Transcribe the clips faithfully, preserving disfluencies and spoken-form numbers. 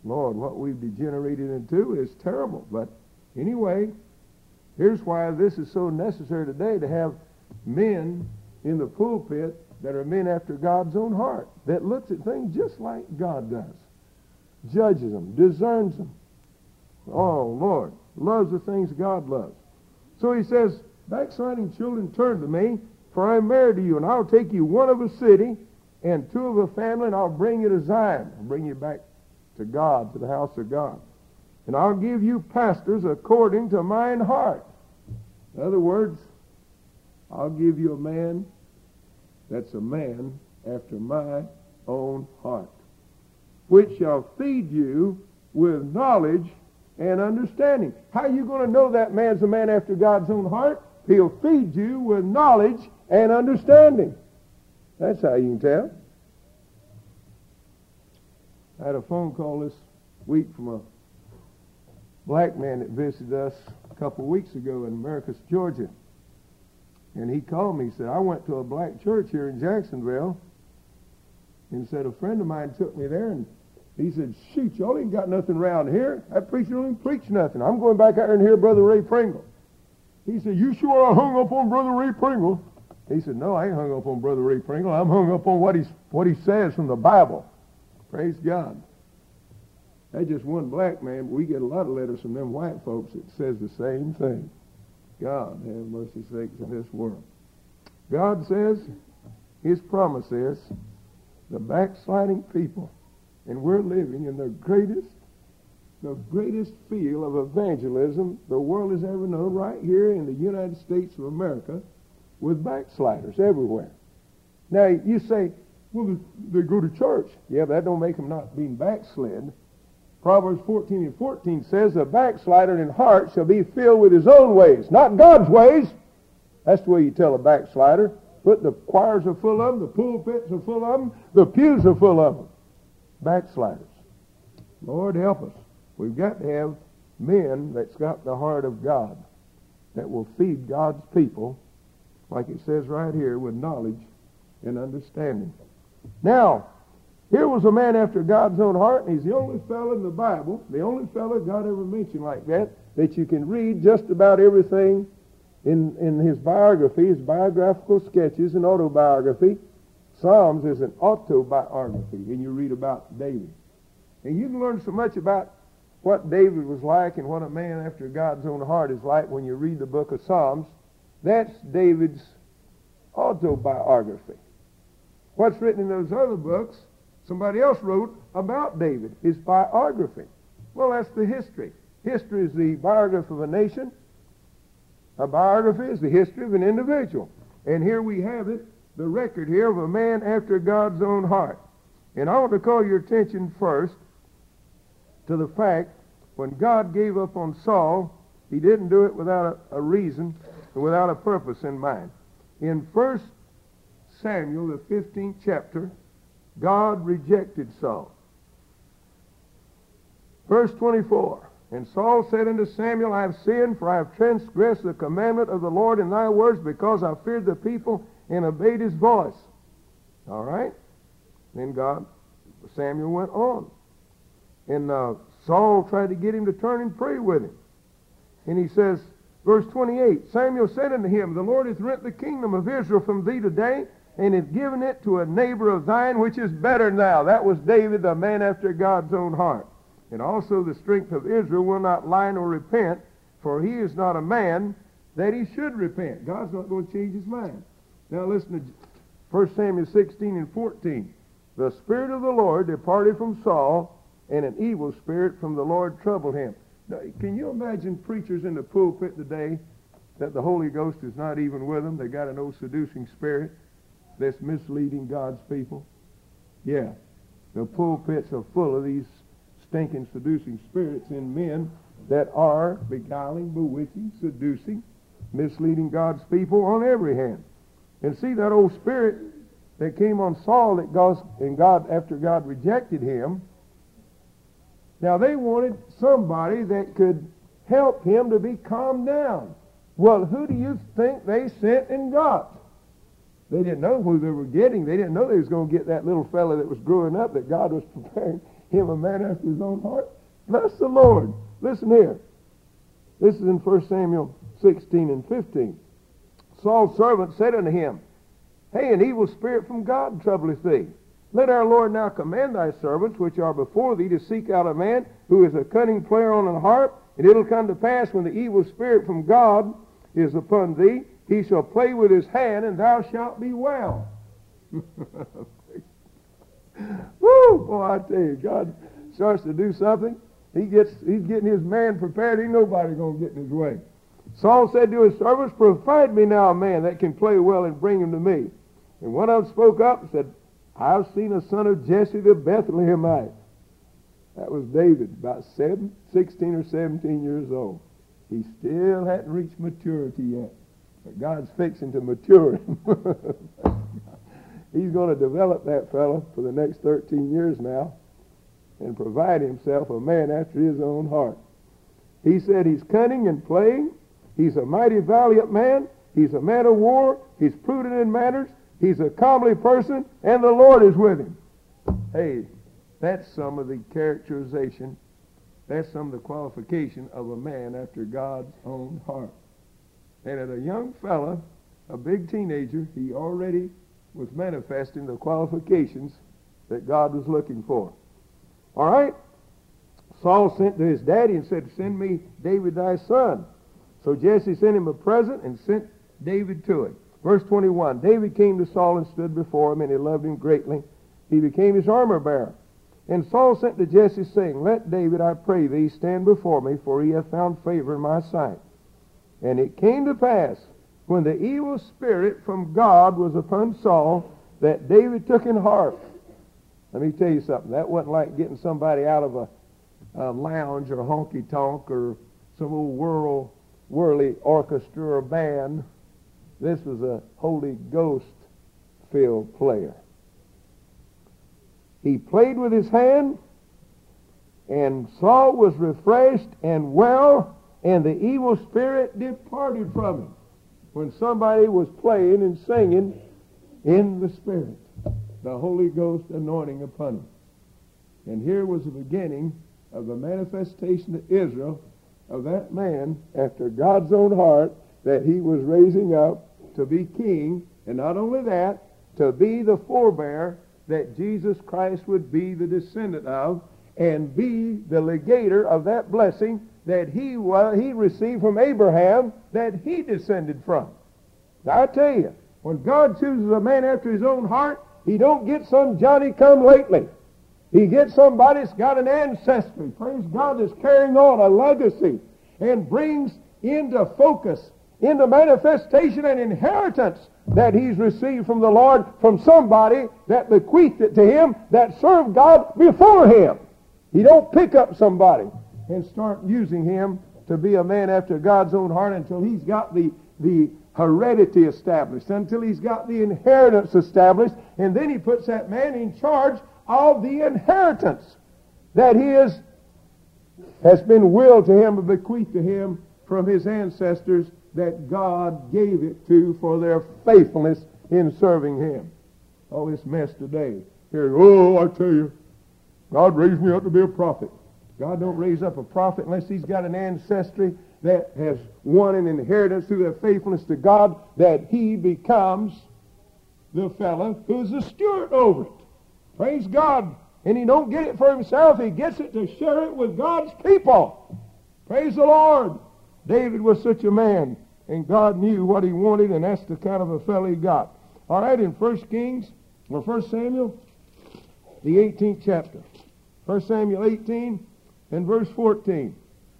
Lord, what we've degenerated into is terrible. But anyway, here's why this is so necessary today, to have men in the pulpit that are men after God's own heart, that looks at things just like God does, judges them, discerns them. Oh, Lord, loves the things God loves. So he says, backsliding children, turn to me, for I am married to you, and I'll take you one of a city and two of a family, and I'll bring you to Zion. I'll bring you back to God, to the house of God. And I'll give you pastors according to mine heart. In other words, I'll give you a man that's a man after my own heart, which shall feed you with knowledge and understanding. How are you going to know that man's a man after God's own heart? He'll feed you with knowledge and understanding. That's how you can tell. I had a phone call this week from a black man that visited us a couple of weeks ago in Marcus, Georgia. And he called me. He said, I went to a black church here in Jacksonville. And he said, a friend of mine took me there, and he said, shoot, y'all ain't got nothing around here. That preacher don't even preach nothing. I'm going back out there and hear Brother Ray Pringle. He said, you sure I hung up on Brother Ray Pringle? He said, no, I ain't hung up on Brother Ray Pringle. I'm hung up on what, he's, what he says from the Bible. Praise God. That's just one black man, but we get a lot of letters from them white folks that says the same thing. God have mercy sakes in this world. God says, his promise is, the backsliding people, and we're living in the greatest, the greatest field of evangelism the world has ever known, right here in the United States of America, with backsliders everywhere. Now, you say, well, they go to church. Yeah, but that don't make them not being backslid. Proverbs fourteen and fourteen says, a backslider in heart shall be filled with his own ways, not God's ways. That's the way you tell a backslider. But the choirs are full of them, the pulpits are full of them, the pews are full of them. Backsliders. Lord help us. We've got to have men that's got the heart of God, that will feed God's people, like it says right here, with knowledge and understanding. Now, here was a man after God's own heart, and he's the only fellow in the Bible, the only fellow God ever mentioned like that, that you can read just about everything in, in his biography, his biographical sketches and autobiography. Psalms is an autobiography, and you read about David. And you can learn so much about what David was like and what a man after God's own heart is like when you read the book of Psalms. That's David's autobiography. What's written in those other books, somebody else wrote about David, his biography. Well, that's the history. History is the biography of a nation. A biography is the history of an individual. And here we have it, the record here of a man after God's own heart. And I want to call your attention first to the fact when God gave up on Saul, he didn't do it without a, a reason and without a purpose in mind. In First Samuel, the fifteenth chapter, God rejected Saul. Verse twenty-four, and Saul said unto Samuel, I have sinned, for I have transgressed the commandment of the Lord in thy words, because I feared the people and obeyed his voice. All right? Then God, Samuel went on. And uh, Saul tried to get him to turn and pray with him. And he says, verse twenty-eight, Samuel said unto him, the Lord hath rent the kingdom of Israel from thee today, and hath given it to a neighbor of thine, which is better than thou. That was David, the man after God's own heart. And also the strength of Israel will not lie nor repent, for he is not a man that he should repent. God's not going to change his mind. Now listen to First Samuel sixteen and fourteen. The Spirit of the Lord departed from Saul, and an evil spirit from the Lord troubled him. Now, can you imagine preachers in the pulpit today that the Holy Ghost is not even with them? They got an old seducing spirit that's misleading God's people. Yeah, the pulpits are full of these stinking, seducing spirits in men that are beguiling, bewitching, seducing, misleading God's people on every hand. And see, that old spirit that came on Saul, that goes, and God, after God rejected him, now they wanted somebody that could help him to be calmed down. Well, who do you think they sent and got? They didn't know who they were getting. They didn't know they was going to get that little fella that was growing up that God was preparing. him a man after his own heart? Bless the Lord. Listen here. This is in First Samuel sixteen and fifteen. Saul's servant said unto him, Hey, an evil spirit from God troubleth thee. Let our Lord now command thy servants which are before thee to seek out a man who is a cunning player on an harp, and it'll come to pass when the evil spirit from God is upon thee, he shall play with his hand, and thou shalt be well. Woo! Boy, I tell you, God starts to do something. He gets, he's getting his man prepared. Ain't nobody going to get in his way. Saul said to his servants, Provide me now a man that can play well and bring him to me. And one of them spoke up and said, I've seen a son of Jesse the Bethlehemite. That was David, about seven, sixteen or seventeen years old. He still hadn't reached maturity yet. But God's fixing to mature him. He's going to develop that fellow for the next thirteen years now and provide himself a man after his own heart. He said he's cunning and playing. He's a mighty valiant man. He's a man of war. He's prudent in manners. He's a comely person, and the Lord is with him. Hey, that's some of the characterization, that's some of the qualification of a man after God's own heart. And at a young fella, a big teenager, he already was manifesting the qualifications that God was looking for. All right? Saul sent to his daddy and said, Send me David thy son. So Jesse sent him a present and sent David to him. Verse twenty-one, David came to Saul and stood before him, and he loved him greatly. He became his armor bearer. And Saul sent to Jesse, saying, Let David, I pray thee, stand before me, for he hath found favor in my sight. And it came to pass, when the evil spirit from God was upon Saul, that David took in heart. Let me tell you something. That wasn't like getting somebody out of a, a lounge or a honky-tonk or some old whirl, whirly orchestra or band. This was a Holy Ghost-filled player. He played with his hand, and Saul was refreshed and well, and the evil spirit departed from him. When somebody was playing and singing in the Spirit, the Holy Ghost anointing upon him. And here was the beginning of the manifestation to Israel of that man after God's own heart that he was raising up to be king, and not only that, to be the forebearer that Jesus Christ would be the descendant of, and be the legator of that blessing that he was, he received from Abraham, that he descended from. Now I tell you, when God chooses a man after his own heart, he don't get some Johnny-come-lately. He gets somebody that's got an ancestry, praise God, that's carrying on a legacy, and brings into focus, into manifestation and inheritance that he's received from the Lord, from somebody that bequeathed it to him, that served God before him. He don't pick up somebody and start using him to be a man after God's own heart until he's got the, the heredity established, until he's got the inheritance established, and then he puts that man in charge of the inheritance that he is, has been willed to him and bequeathed to him from his ancestors, that God gave it to for their faithfulness in serving him. All this mess today. Here, oh, I tell you, God raised me up to be a prophet. God don't raise up a prophet unless he's got an ancestry that has won an inheritance through their faithfulness to God, that he becomes the fellow who's the steward over it. Praise God. And he don't get it for himself. He gets it to share it with God's people. Praise the Lord. David was such a man, and God knew what he wanted, and that's the kind of a fellow he got. All right, in First Kings, or First Samuel, the eighteenth chapter. First Samuel eighteen and verse fourteen.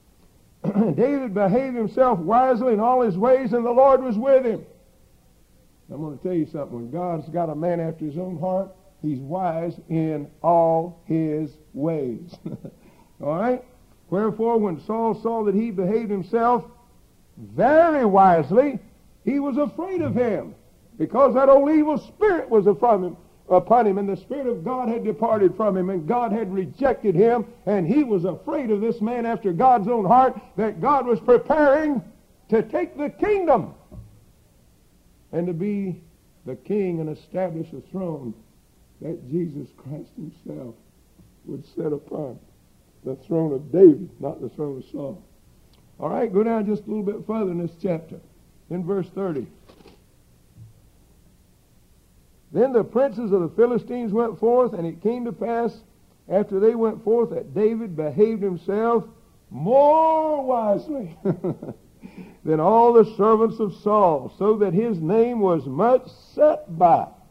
David behaved himself wisely in all his ways, and the Lord was with him. I'm going to tell you something. When God's got a man after his own heart, he's wise in all his ways. All right? Wherefore, when Saul saw that he behaved himself very wisely, he was afraid of him, because that old evil spirit was upon him, upon him, and the Spirit of God had departed from him, and God had rejected him, and he was afraid of this man after God's own heart, that God was preparing to take the kingdom and to be the king and establish a throne that Jesus Christ himself would sit upon the throne of David, not the throne of Saul. All right, go down just a little bit further in this chapter. In verse thirty. Then the princes of the Philistines went forth, and it came to pass, after they went forth, that David behaved himself more wisely than all the servants of Saul, so that his name was much set by